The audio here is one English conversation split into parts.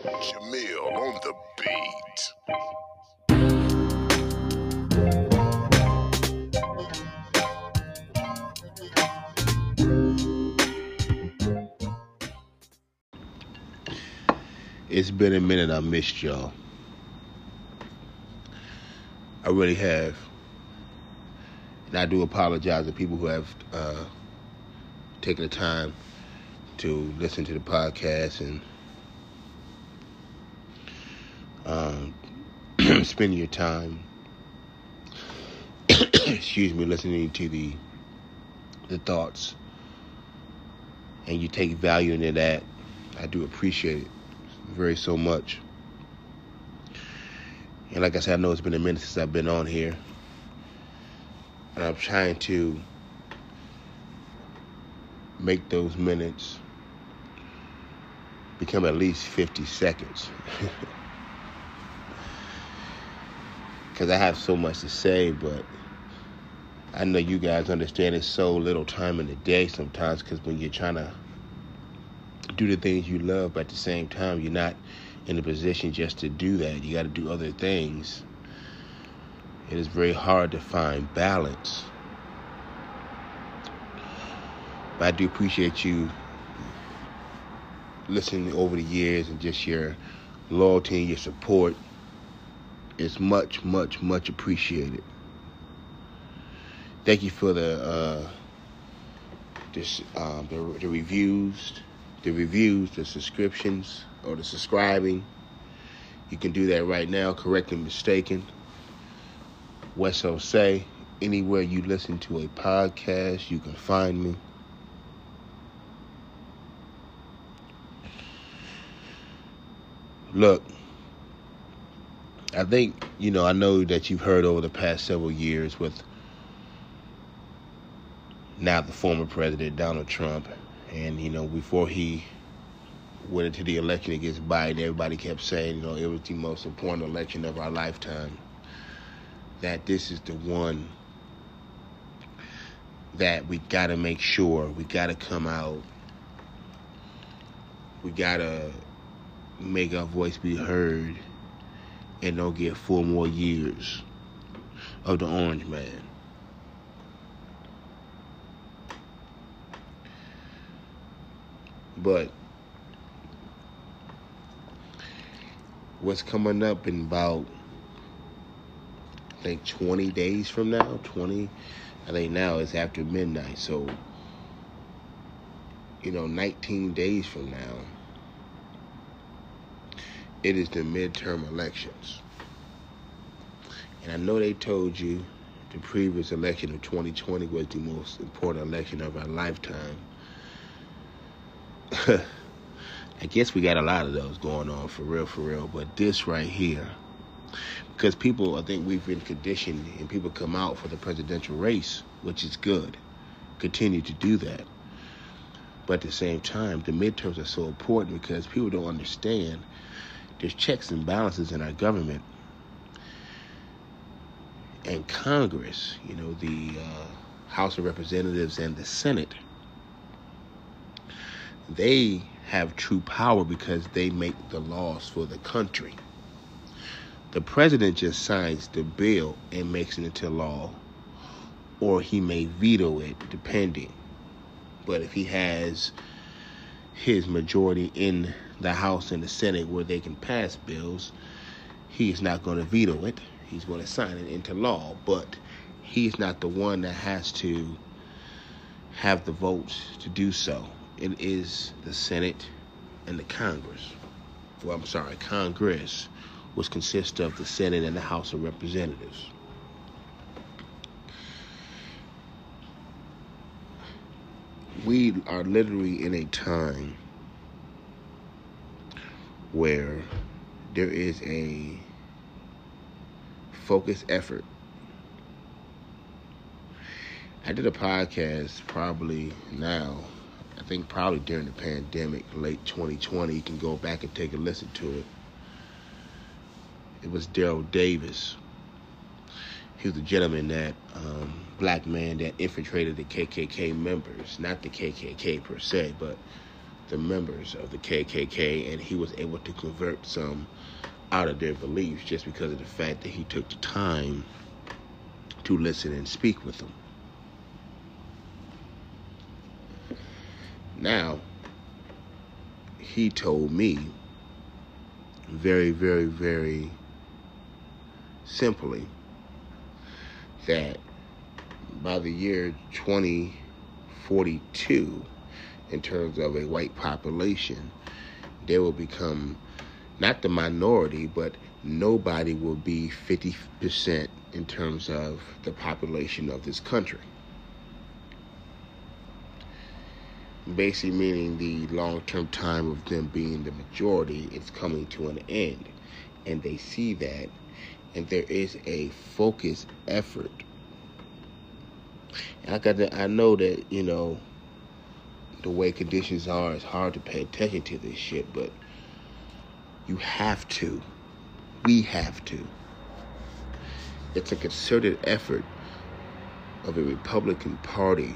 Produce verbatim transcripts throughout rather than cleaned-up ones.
Jamil on the beat. It's been a minute. I missed y'all. I really have. And I do apologize to people who have uh, taken the time to listen to the podcast and um, spend your time, excuse me, listening to the the thoughts, and you take value into that. I do appreciate it very so much. And like I said, I know it's been a minute since I've been on here, and I'm trying to make those minutes become at least fifty seconds. Because I have so much to say, but I know you guys understand it's so little time in the day sometimes, because when you're trying to do the things you love, but at the same time, you're not in a position just to do that. You got to do other things. It is very hard to find balance. But I do appreciate you listening over the years, and just your loyalty and your support is much, much, much appreciated. Thank you for the uh, this, um, the, the reviews, the reviews, the subscriptions, or the subscribing. You can do that right now. Correct and Mistaken. Wesso Say. Anywhere you listen to a podcast, you can find me. Look, I think, you know, I know that you've heard over the past several years with now the former president, Donald Trump, and, you know, before he went into the election against Biden, everybody kept saying, you know, it was the most important election of our lifetime, that this is the one that we got to make sure, we got to come out, we got to make our voice be heard, and don't get four more years of the Orange Man. But what's coming up in about, I think, twenty days from now, twenty, I think now it's after midnight, so, you know, nineteen days from now, it is the midterm elections. And I know they told you the previous election of twenty twenty was the most important election of our lifetime. I guess we got a lot of those going on, for real, for real. But this right here, because people, I think we've been conditioned, and people come out for the presidential race, which is good. Continue to do that. But at the same time, the midterms are so important because people don't understand there's checks and balances in our government. And Congress, you know, the uh, House of Representatives and the Senate, they have true power because they make the laws for the country. The president just signs the bill and makes it into law, or he may veto it, depending. But if he has his majority in the House and the Senate where they can pass bills, he's not going to veto it. He's going to sign it into law, but he's not the one that has to have the votes to do so. It is the Senate and the Congress. Well, I'm sorry, Congress, which consists of the Senate and the House of Representatives. We are literally in a time where there is a focused effort. I did a podcast probably now, I think probably during the pandemic, late twenty twenty. You can go back and take a listen to it. It was Daryl Davis. He was a gentleman that, um, black man that infiltrated the K K K members, not the K K K per se, but the members of the K K K, and he was able to convert some out of their beliefs just because of the fact that he took the time to listen and speak with them. Now, he told me very, very, very simply that by the year twenty forty-two, in terms of a white population, they will become not the minority, but nobody will be fifty percent in terms of the population of this country. Basically meaning the long-term time of them being the majority is coming to an end. And they see that, and there is a focused effort. And I got to, I know that, you know, the way conditions are, it's hard to pay attention to this shit, but you have to. We have to. It's a concerted effort of a Republican Party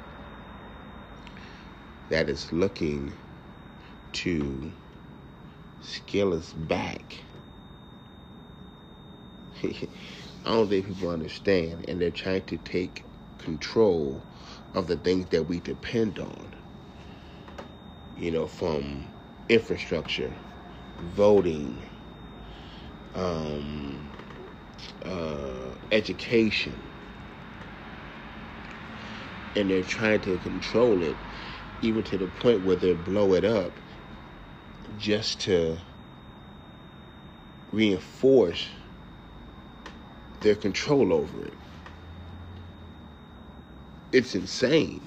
that is looking to scale us back. I don't think people understand, and they're trying to take control of the things that we depend on. You know, from infrastructure, voting, um, uh, education. And they're trying to control it, even to the point where they blow it up just to reinforce their control over it. It's insane.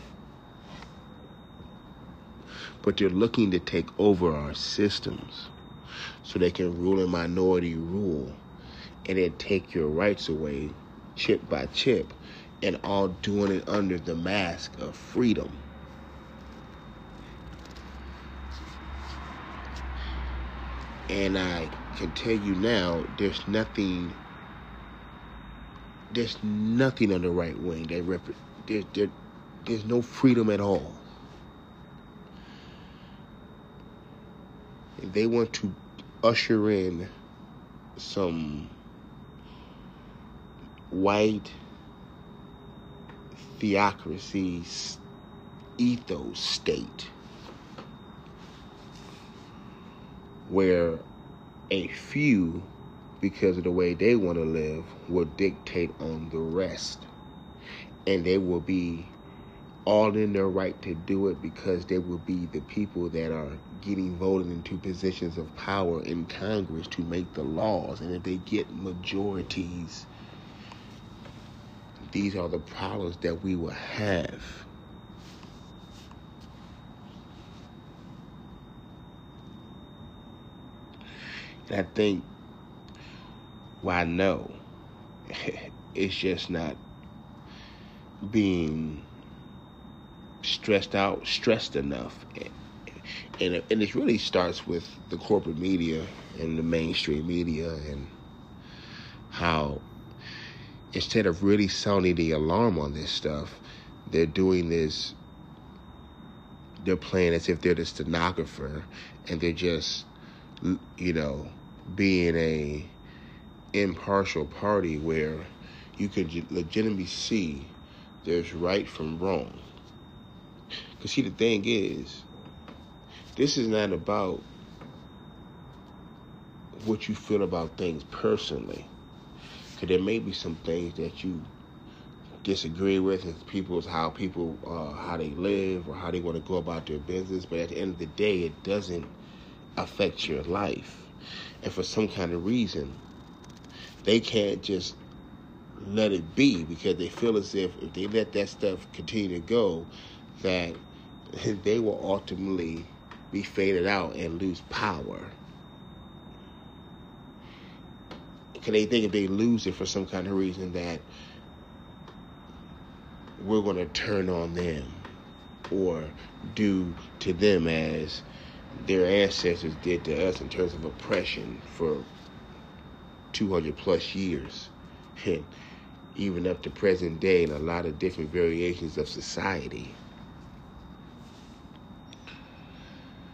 But they're looking to take over our systems so they can rule in minority rule and then take your rights away chip by chip, and all doing it under the mask of freedom. And I can tell you now, there's nothing, there's nothing on the right wing that rep, there, there, there's no freedom at all. They want to usher in some white theocracy ethos state where a few, because of the way they want to live, will dictate on the rest. And they will be all in their right to do it because they will be the people that are getting voted into positions of power in Congress to make the laws. And if they get majorities, these are the problems that we will have. And I think, well, I know it's just not being stressed out, stressed enough. And it, and it really starts with the corporate media and the mainstream media, and how instead of really sounding the alarm on this stuff, they're doing this, they're playing as if they're the stenographer, and they're just, you know, being a impartial party where you can legitimately see there's right from wrong. Because see, the thing is, this is not about what you feel about things personally. Because there may be some things that you disagree with, and people's how people uh, how they live or how they want to go about their business. But at the end of the day, it doesn't affect your life. And for some kind of reason, they can't just let it be, because they feel as if if they let that stuff continue to go, that they will ultimately be faded out and lose power. Can they think if they lose it for some kind of reason that we're going to turn on them or do to them as their ancestors did to us in terms of oppression for two hundred plus years, and even up to present day in a lot of different variations of society.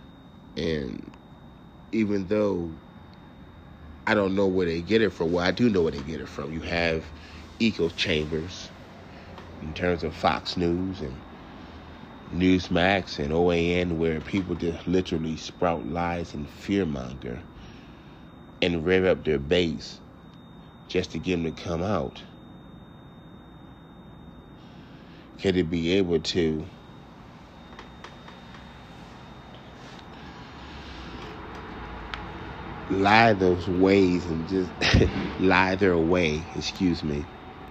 And even though I don't know where they get it from, well, I do know where they get it from. You have echo chambers in terms of Fox News and Newsmax and O A N, where people just literally sprout lies and fearmonger and rev up their base just to get them to come out. Can it be able to lie those ways and just lie their way, excuse me,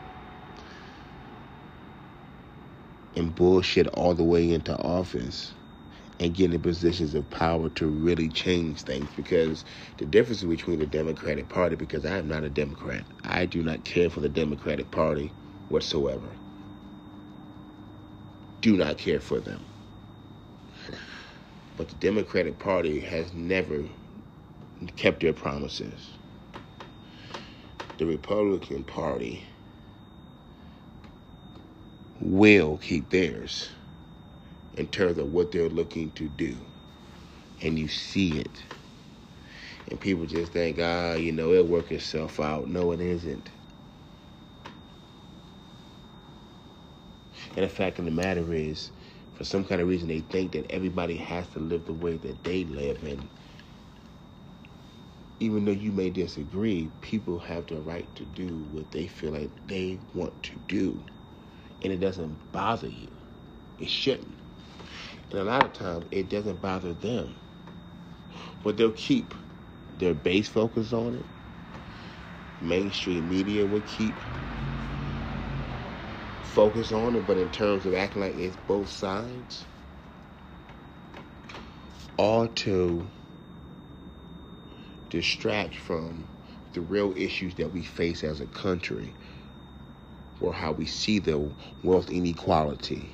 and bullshit all the way into office and get in positions of power to really change things? Because the difference between the Democratic Party, because I am not a Democrat, I do not care for the Democratic Party whatsoever. Do not care for them. But the Democratic Party has never kept their promises. The Republican Party will keep theirs in terms of what they're looking to do. And you see it. And people just think, ah, you know, it'll work itself out. No, it isn't. And the fact of the matter is, for some kind of reason, they think that everybody has to live the way that they live. And even though you may disagree, people have the right to do what they feel like they want to do. And it doesn't bother you. It shouldn't. And a lot of times, it doesn't bother them. But they'll keep their base focus on it. Mainstream media will keep focus on it, but in terms of acting like it's both sides, all to distract from the real issues that we face as a country, or how we see the wealth inequality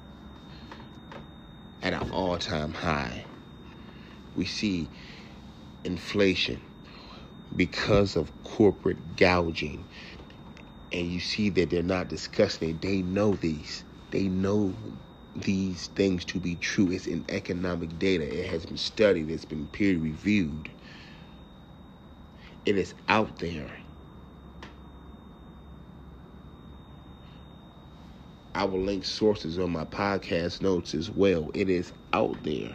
at an all-time high. We see inflation because of corporate gouging. And you see that they're not discussing it. They know these. They know these things to be true. It's in economic data. It has been studied. It's been peer reviewed. It is out there. I will link sources on my podcast notes as well. It is out there.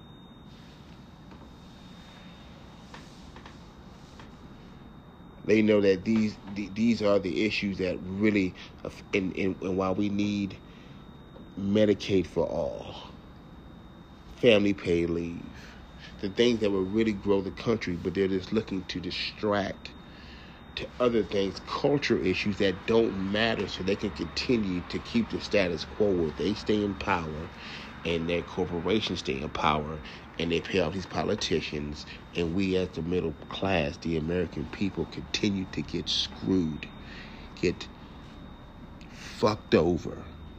They know that these these are the issues that really, and, and, and while we need Medicaid for all, family pay leave, the things that will really grow the country, but they're just looking to distract to other things, culture issues that don't matter, so they can continue to keep the status quo where they stay in power and their corporations stay in power and they pay off these politicians, and we as the middle class, the American people, continue to get screwed, get fucked over.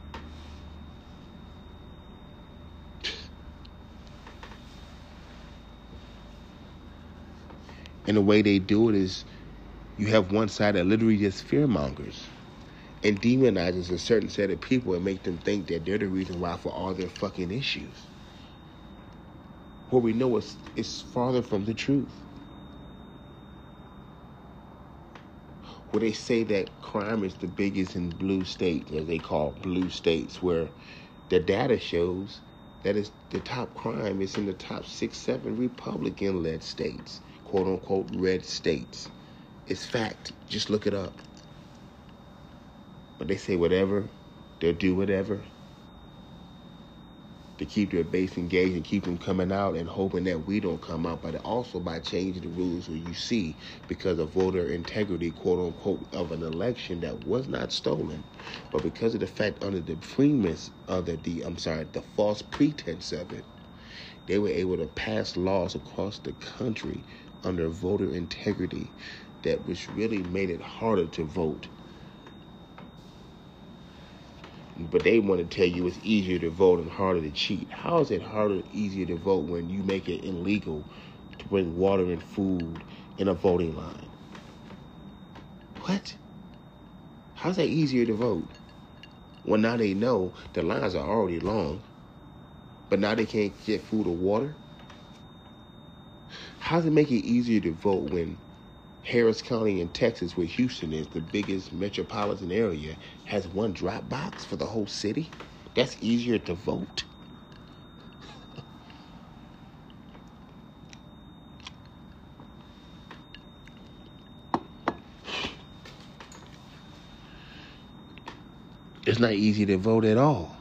And the way they do it is, you have one side that literally just fearmongers and demonizes a certain set of people and make them think that they're the reason why for all their fucking issues. What we know is is farther from the truth. Where they say that crime is the biggest in blue states, as they call blue states, where the data shows that is the top crime is in the top six, seven Republican-led states, quote-unquote red states. It's fact. Just look it up. But they say whatever, they'll do whatever to keep their base engaged and keep them coming out and hoping that we don't come out, but also by changing the rules where you see, because of voter integrity, quote-unquote, of an election that was not stolen, but because of the fact under the premise of the, the I'm sorry, the false pretense of it, they were able to pass laws across the country under voter integrity that which really made it harder to vote. But they want to tell you it's easier to vote and harder to cheat. How is it harder, easier to vote when you make it illegal to bring water and food in a voting line? What? How's that easier to vote? Well, now they know the lines are already long, but now they can't get food or water. How does it make it easier to vote when Harris County in Texas, where Houston is, the biggest metropolitan area, has one drop box for the whole city? That's easier to vote. It's not easy to vote at all.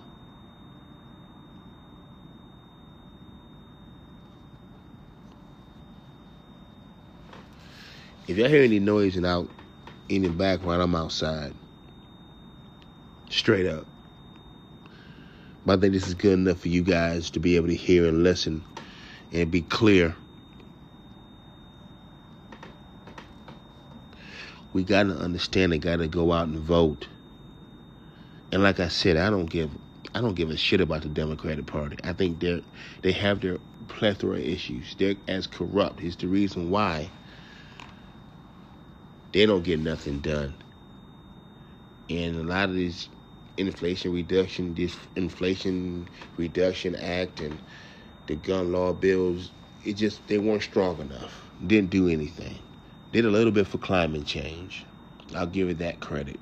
If y'all hear any noise and out in the background, I'm outside. Straight up. But I think this is good enough for you guys to be able to hear and listen and be clear. We got to understand and got to go out and vote. And like I said, I don't give I don't give a shit about the Democratic Party. I think they they have their plethora of issues. They're as corrupt. It's the reason why they don't get nothing done. And a lot of these Inflation Reduction, this Inflation Reduction Act and the gun law bills, it just, they weren't strong enough. Didn't do anything. Did a little bit for climate change. I'll give it that credit.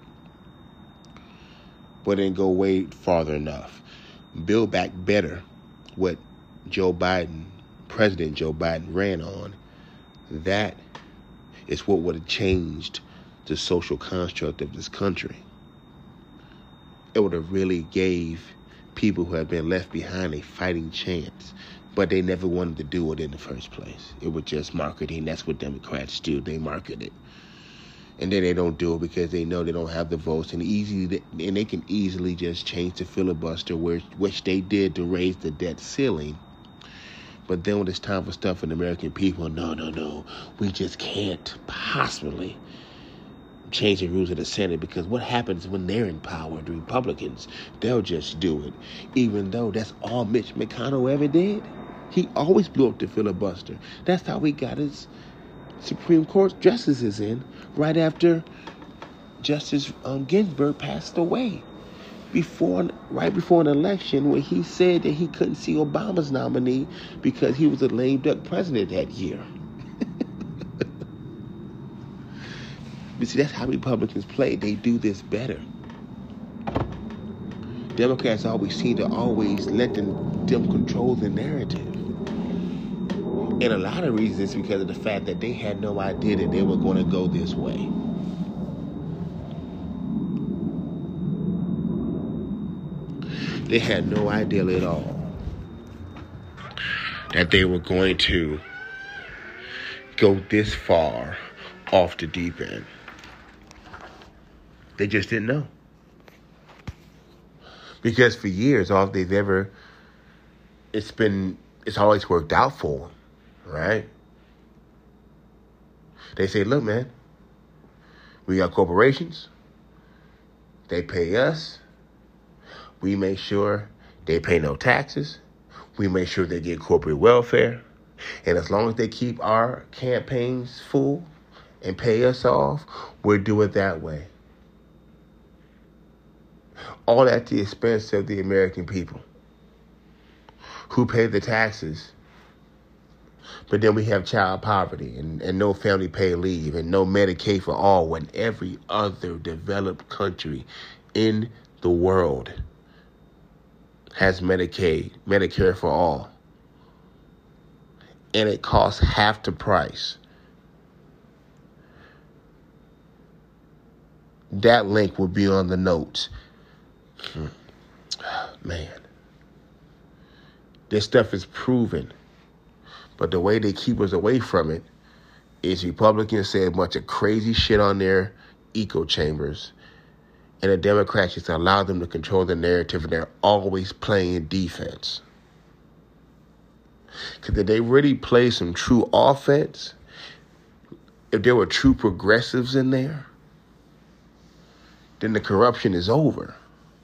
But didn't go way farther enough. Build back better what Joe Biden, President Joe Biden ran on. That is what would have changed the social construct of this country. It would have really gave people who have been left behind a fighting chance. But they never wanted to do it in the first place. It was just marketing. That's what Democrats do. They market it. And then they don't do it because they know they don't have the votes. And easy, and they can easily just change the filibuster, which, which they did to raise the debt ceiling. But then when it's time for stuff for the American people, no, no, no. We just can't possibly change the rules of the Senate, because what happens when they're in power, the Republicans, they'll just do it. Even though that's all Mitch McConnell ever did. He always blew up the filibuster. That's how he got his Supreme Court justices in right after Justice um, Ginsburg passed away. Before, right before an election where he said that he couldn't see Obama's nominee because he was a lame duck president that year. But see, that's how Republicans play. They do this better. Democrats always seem to always let them, them control the narrative. And a lot of reasons is because of the fact that they had no idea that they were going to go this way. They had no idea at all that they were going to go this far off the deep end. They just didn't know. Because for years, all they've ever, it's been, it's always worked out for them, right? They say, look, man, we got corporations. They pay us. We make sure they pay no taxes. We make sure they get corporate welfare. And as long as they keep our campaigns full and pay us off, we'll do it that way. All at the expense of the American people who pay the taxes. But then we have child poverty and, and no family pay leave and no Medicaid for all, when every other developed country in the world has Medicaid, Medicare for all. And it costs half the price. That link will be on the notes. Man, this stuff is proven, but the way they keep us away from it is Republicans say a bunch of crazy shit on their echo chambers, and the Democrats just allow them to control the narrative, and they're always playing defense. Because if they really play some true offense, if there were true progressives in there, then the corruption is over.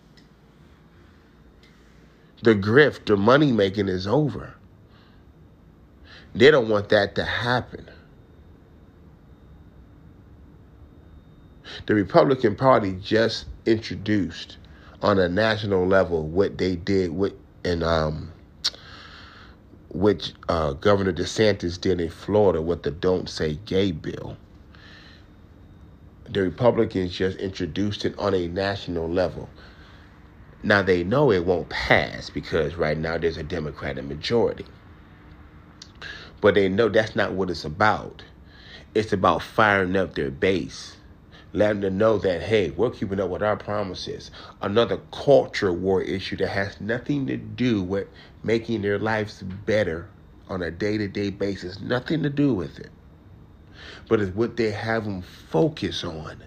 The grift, the money making is over. They don't want that to happen. The Republican Party just introduced on a national level what they did with in um which uh, Governor DeSantis did in Florida with the Don't Say Gay bill. The Republicans just introduced it on a national level. Now, they know it won't pass because right now there's a Democratic majority. But they know that's not what it's about. It's about firing up their base, letting them know that, hey, we're keeping up with our promises. Another culture war issue that has nothing to do with making their lives better on a day-to-day basis. Nothing to do with it. But it's what they have them focus on.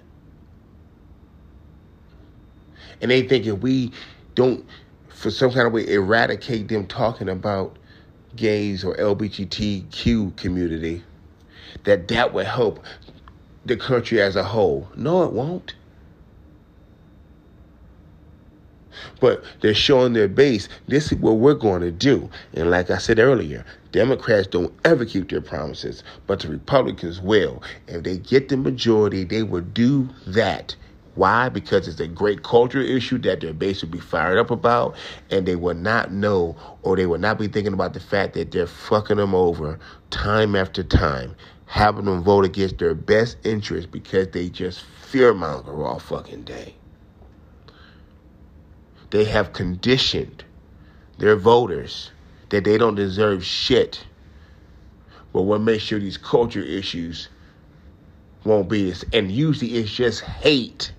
And they think if we don't, for some kind of way, eradicate them talking about gays or L G B T Q community, that that would help the country as a whole. No, it won't. But they're showing their base, this is what we're going to do. And like I said earlier, Democrats don't ever keep their promises, but the Republicans will. If they get the majority, they will do that. Why? Because it's a great cultural issue that their base will be fired up about, and they will not know, or they will not be thinking about the fact that they're fucking them over time after time, having them vote against their best interest because they just fearmonger all fucking day. They have conditioned their voters that they don't deserve shit. But we'll make sure these culture issues won't be this. And usually it's just hate.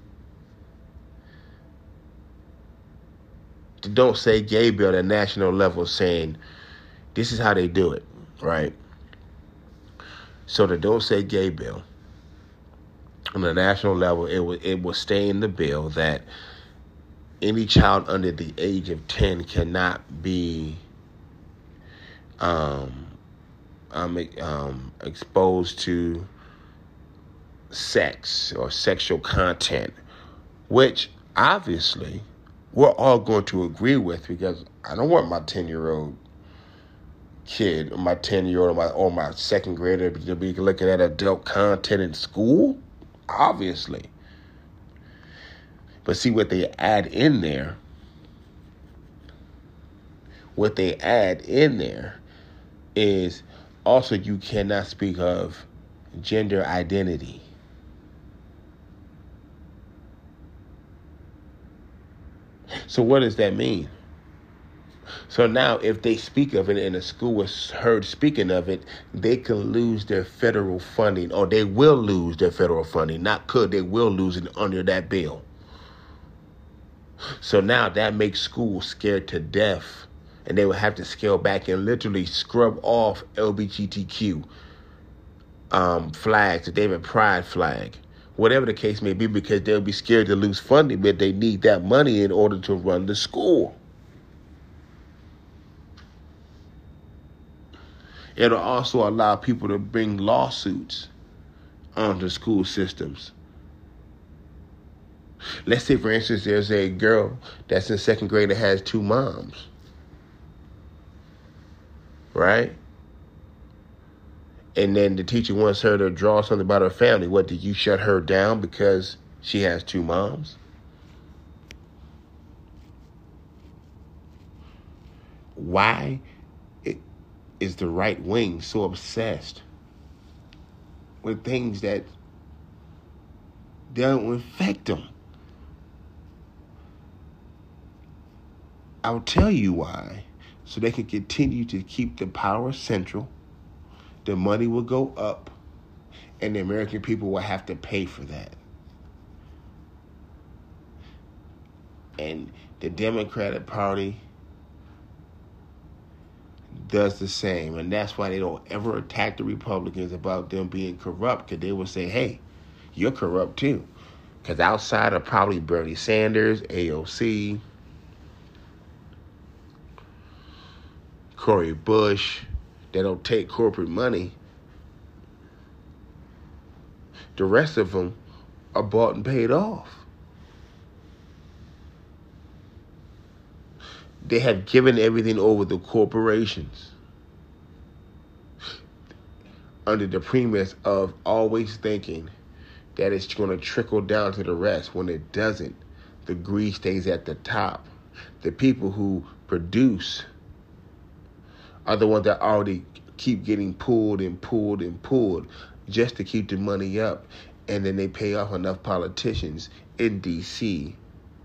The Don't Say Gay bill at a national level saying this is how they do it, right? So the Don't Say Gay bill on a national level, it will, it will stay in the bill that any child under the age of ten cannot be um, um, um, exposed to sex or sexual content, which obviously we're all going to agree with, because I don't want my ten-year-old kid or my ten-year-old or my, or my second grader to be looking at adult content in school, obviously. But see, what they add in there, what they add in there is also you cannot speak of gender identity. So what does that mean? So now if they speak of it and a school was heard speaking of it, they can lose their federal funding, or they will lose their federal funding. Not could, they will lose it under that bill. So now that makes schools scared to death, and they will have to scale back and literally scrub off L G B T Q um, flags, the David Pride flag, whatever the case may be, because they'll be scared to lose funding, but they need that money in order to run the school. It'll also allow people to bring lawsuits onto school systems. Let's say, for instance, there's a girl that's in second grade that has two moms, right? And then the teacher wants her to draw something about her family. What, did you shut her down because she has two moms? Why is the right wing so obsessed with things that don't affect them? I'll tell you why. So they can continue to keep the power central, the money will go up, and the American people will have to pay for that. And the Democratic Party does the same. And that's why they don't ever attack the Republicans about them being corrupt, because they will say, hey, you're corrupt too. Because outside of probably Bernie Sanders, A O C, Cori Bush, they don't take corporate money. The rest of them are bought and paid off. They have given everything over to corporations under the premise of always thinking that it's going to trickle down to the rest. When it doesn't, the grease stays at the top. The people who produce are the ones that already keep getting pulled and pulled and pulled just to keep the money up. And then they pay off enough politicians in D C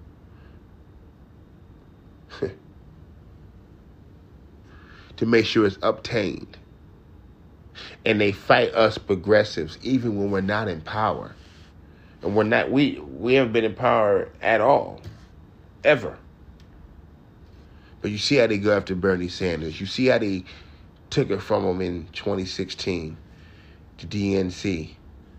to make sure it's obtained. And they fight us progressives even when we're not in power. And we're not, we, we haven't been in power at all. Ever. But you see how they go after Bernie Sanders. You see how they took it from him in twenty sixteen to D N C.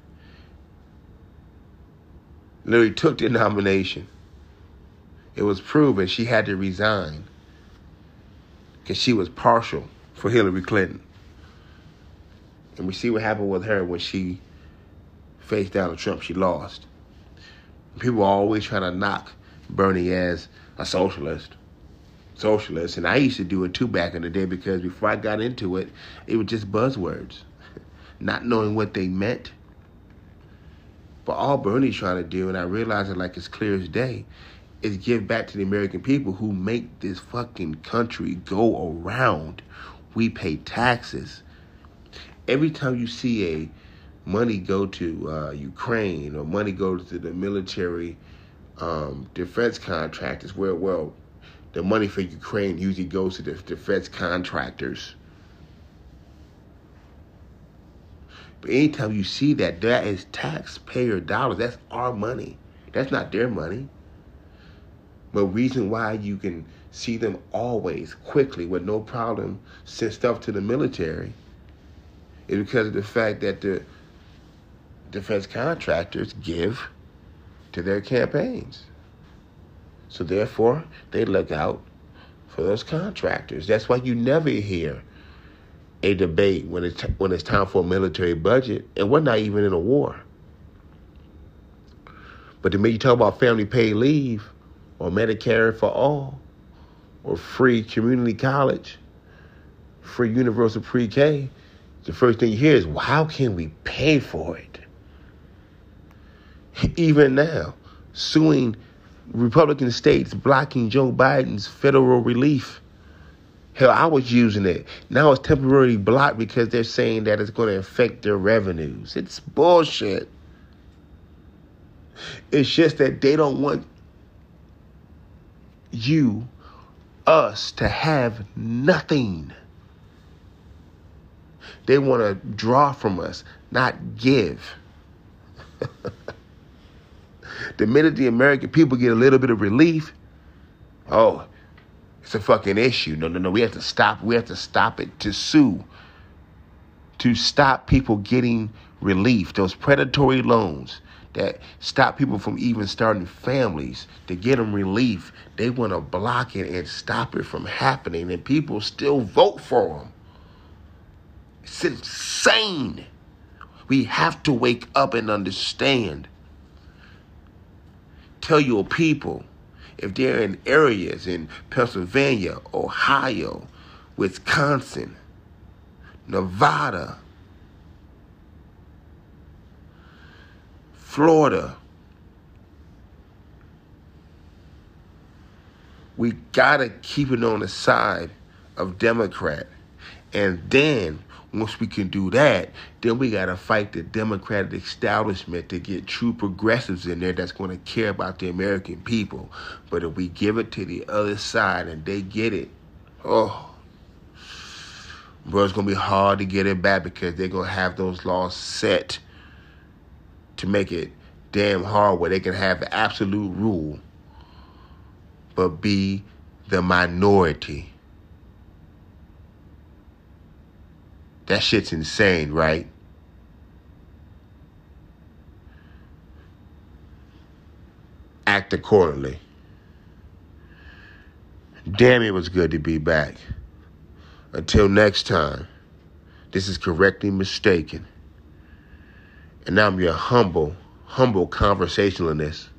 Literally took the nomination. It was proven she had to resign because she was partial for Hillary Clinton. And we see what happened with her when she faced Donald Trump. She lost. People are always trying to knock Bernie as a socialist. Socialist. And I used to do it too back in the day because before I got into it, it was just buzzwords. Not knowing what they meant. But all Bernie's trying to do, and I realize it like it's clear as day, is give back to the American people who make this fucking country go around. We pay taxes. Every time you see a money go to uh, Ukraine or money go to the military um, defense contractors, where, well, the money for Ukraine usually goes to the defense contractors. But anytime you see that, that is taxpayer dollars. That's our money. That's not their money. But reason why you can see them always, quickly, with no problem, send stuff to the military is because of the fact that the defense contractors give to their campaigns. So therefore, they look out for those contractors. That's why you never hear a debate when it's when it's time for a military budget, and we're not even in a war. But the minute you talk about family paid leave, or Medicare for all, or free community college, free universal pre-K, the first thing you hear is, well, how can we pay for it? Even now, suing Republican states, blocking Joe Biden's federal relief. Hell, I was using it. Now it's temporarily blocked because they're saying that it's going to affect their revenues. It's bullshit. It's just that they don't want you, us, to have nothing. They want to draw from us, not give. The minute the American people get a little bit of relief, oh, it's a fucking issue. No, no, no. We have to stop. We have to stop it. To sue. To stop people getting relief. Those predatory loans that stop people from even starting families. To get them relief. They want to block it and stop it from happening. And people still vote for them. It's insane. We have to wake up and understand. Tell your people, if they're in areas in Pennsylvania, Ohio, Wisconsin, Nevada, Florida, we gotta keep it on the side of Democrat. And then, once we can do that, then we got to fight the Democratic establishment to get true progressives in there that's going to care about the American people. But if we give it to the other side and they get it, oh, bro, it's going to be hard to get it back because they're going to have those laws set to make it damn hard where they can have the absolute rule but be the minority. That shit's insane, right? Act accordingly. Damn, it was good to be back. Until next time, this is Correctly Mistaken. And I'm your humble, humble conversationalist.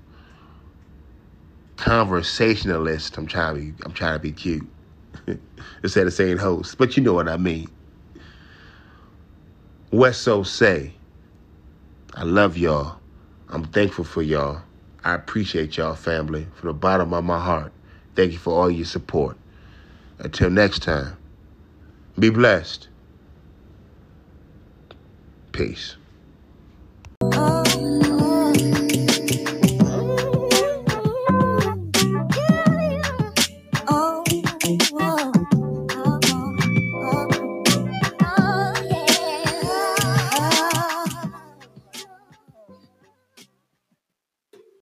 Conversationalist. I'm trying to be, I'm trying to be cute. Instead of saying host, but you know what I mean. Westside say, I love y'all. I'm thankful for y'all. I appreciate y'all, family, from the bottom of my heart. Thank you for all your support. Until next time. Be blessed. Peace.